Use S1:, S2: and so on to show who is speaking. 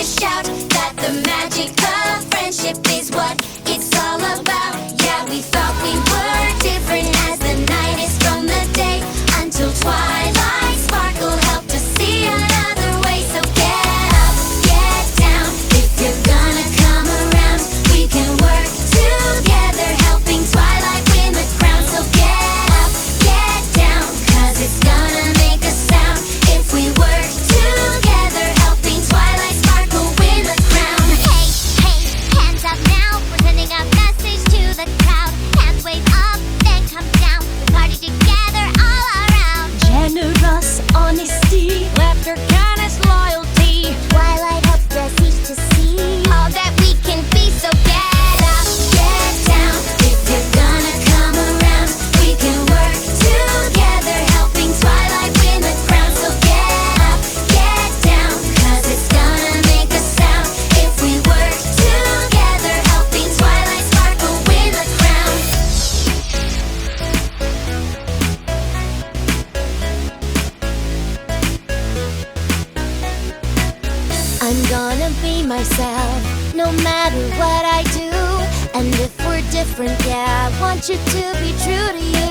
S1: a shout that the magic of friendship is what it's all about. Yeah, we thought we were different as the night is from the day, until twilight sparkle helped us see another way. So get up, get down, if you're gonna come around, we can work together, helping twilight win the crown. So get up, get down, 'cause it's gonna make a sound if we work together, helping twilight sparkle win the crown.
S2: Hey, hey, hands up now, we're sending a message to the crowd. Hands wave up, then come down, we party together all around.
S3: Generous honesty, laughter, kindness, loyalty.
S2: Twilight helps us each to see all that we can be. So get up,
S1: Get down, if you're gonna come around, we can work together, helping twilight win the crown. So get up, get down, 'cause it's gonna make a sound if we work together, helping twilight sparkle win the crown.
S3: I'm gonna be myself, no matter what I do. And if we're different, yeah, I want you to be true to you.